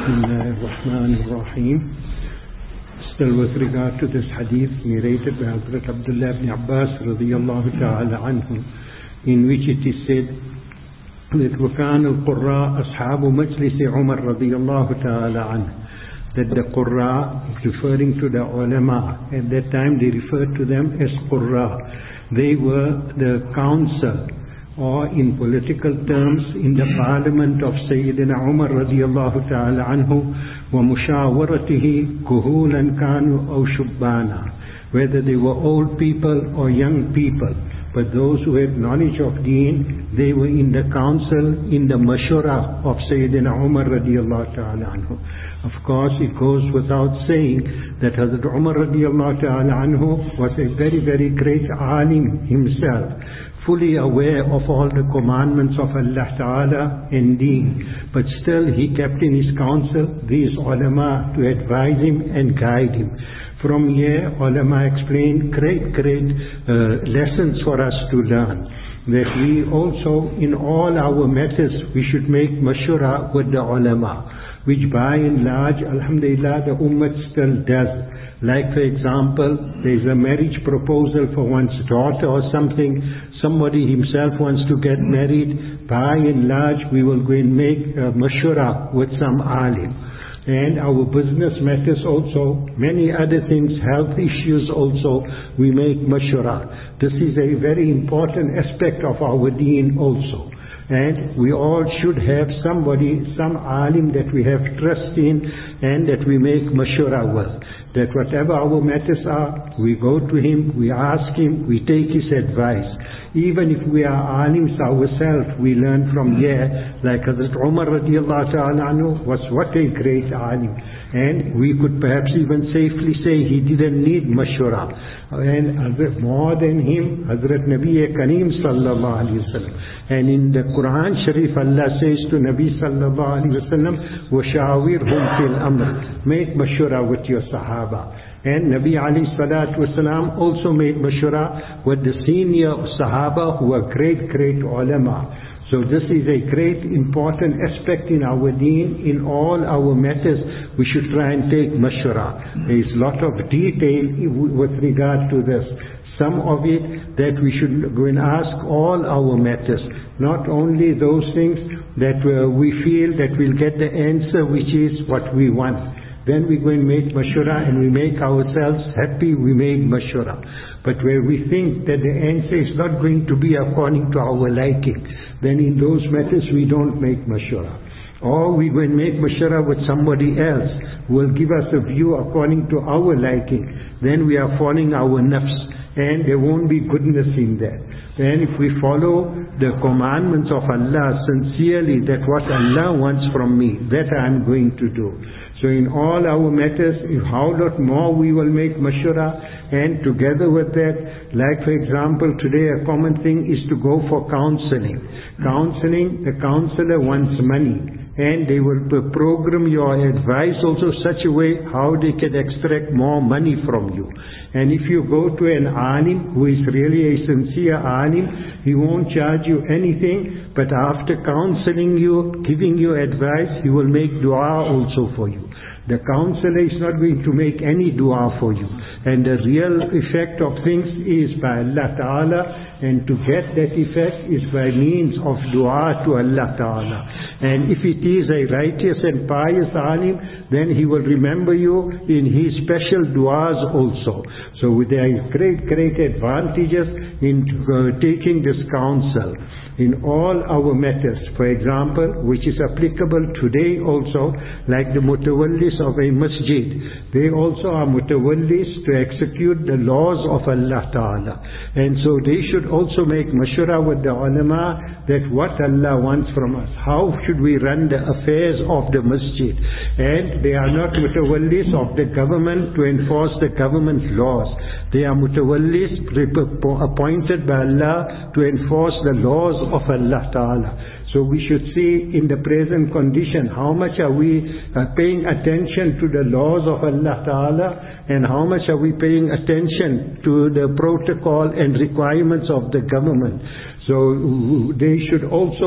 Bismillahir Rahmanir Rahim. Still with regard to this hadith narrated by Hazrat Abdullah ibn Abbas radiyallahu ta'ala anhu, in which it is said that وَكَانَ الْقُرَّاء أَصْحَابُ مَجْلِسِ عُمَرْ radiyallahu ta'ala anhu, that the Qurra, referring to the ulama, at that time they referred to them as Qurra. They were the council, or in political terms, in the parliament of Sayyidina Umar radiyallahu ta'ala anhu, wa mushawaratihi kuhulan kanu aw shubbana, whether they were old people or young people, but those who had knowledge of deen, they were in the council, in the mashura of Sayyidina Umar radiyallahu ta'ala anhu. Of course, it goes without saying that Hazrat Umar radiyallahu ta'ala anhu was a very, very great alim himself, fully aware of all the commandments of Allah Ta'ala and deen, but still he kept in his council these ulama to advise him and guide him. From here, ulama explain great lessons for us to learn, that we also, in all our matters, we should make mashura with the ulama, which by and large, alhamdulillah, the ummah still does. Like, for example, there's a marriage proposal for one's daughter or something, somebody himself wants to get married, by and large we will go and make mashura with some alim. And our business matters also, many other things, health issues also, we make mashura. This is a very important aspect of our deen also. And we all should have somebody, some alim that we have trust in and that we make mashura with. That whatever our matters are, we go to him, we ask him, we take his advice. Even if we are alims ourselves, we learn from here, like Hazrat Umar radiyallahu ta'ala anhu was what a great alim. And we could perhaps even safely say he didn't need mashura. And more than him, Hazrat Nabi Kareem sallallahu alayhi wa sallam. And in the Quran Sharif, Allah says to Nabi sallallahu alayhi wa sallam, وَشَاوِرْهُمْ فِي الْأَمْرِ, make mashura with your sahaba. And Nabi alayhi salatu wasalam also made mashura with the senior sahaba who were great ulama. So this is a great important aspect in our deen. In all our matters, we should try and take mashura. There is a lot of detail with regard to this. Some of it that we should go and ask all our matters, not only those things that we feel that we'll get the answer which is what we want. Then we go and make mashura and we make ourselves happy, we make mashura. But where we think that the answer is not going to be according to our liking, then in those matters we don't make mashura. Or we go and make mashura with somebody else who will give us a view according to our liking. Then we are following our nafs and there won't be goodness in that. Then if we follow the commandments of Allah sincerely, that what Allah wants from me, that I am going to do. So in all our matters, how lot more we will make mashura, and together with that, like for example today a common thing is to go for counseling. Counseling, the counselor wants money, and they will program your advice also such a way how they can extract more money from you. And if you go to an alim who is really a sincere alim, he won't charge you anything, but after counseling you, giving you advice, he will make dua also for you. The counselor is not going to make any dua for you. And the real effect of things is by Allah Ta'ala, and to get that effect is by means of dua to Allah Ta'ala. And if it is a righteous and pious alim, then he will remember you in his special duas also. So there is great advantages in taking this counsel in all our matters. For example, which is applicable today also, like the mutawallis of a masjid, they also are mutawallis to execute the laws of Allah Ta'ala. And so they should also make mashura with the ulama that what Allah wants from us. How should we run the affairs of the masjid? And they are not mutawallis of the government to enforce the government's laws. They are mutawallis appointed by Allah to enforce the laws of Allah Ta'ala. So we should see in the present condition how much are we paying attention to the laws of Allah Ta'ala, and how much are we paying attention to the protocol and requirements of the government. So they should also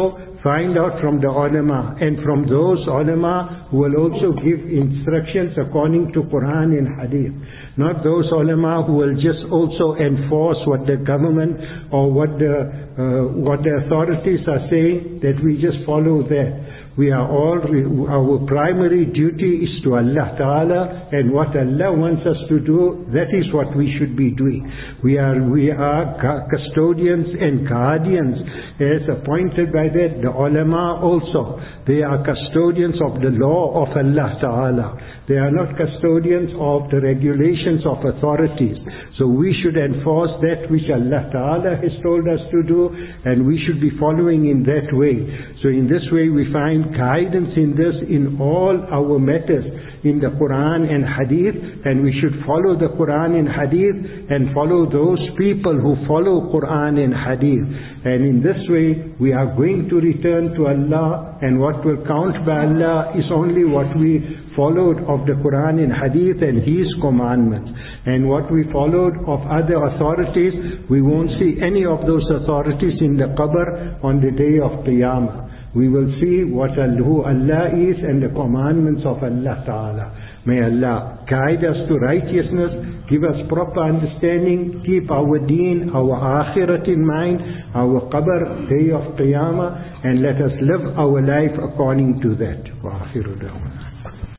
Find out from the ulama, and from those ulama who will also give instructions according to Quran and Hadith. Not those ulama who will just also enforce what the government or what the authorities are saying, that we just follow that. Our primary duty is to Allah Ta'ala, and what Allah wants us to do, that is what we should be doing. We are custodians and guardians, as appointed by the ulama also. They are custodians of the law of Allah Ta'ala. They are not custodians of the regulations of authorities. So we should enforce that which Allah Ta'ala has told us to do, and we should be following in that way. So in this way we find guidance in this, in all our matters, in the Quran and Hadith, and we should follow the Quran and Hadith and follow those people who follow Quran and Hadith. And in this way we are going to return to Allah, and what will count by Allah is only what we followed of the Quran and Hadith and His commandments. And what we followed of other authorities, we won't see any of those authorities in the qabr on the day of Qiyamah. We will see who Allah is and the commandments of Allah Ta'ala. May Allah guide us to righteousness, give us proper understanding, keep our deen, our akhirat in mind, our qabr, day of Qiyamah, and let us live our life according to that. Wa akhiru da'wana.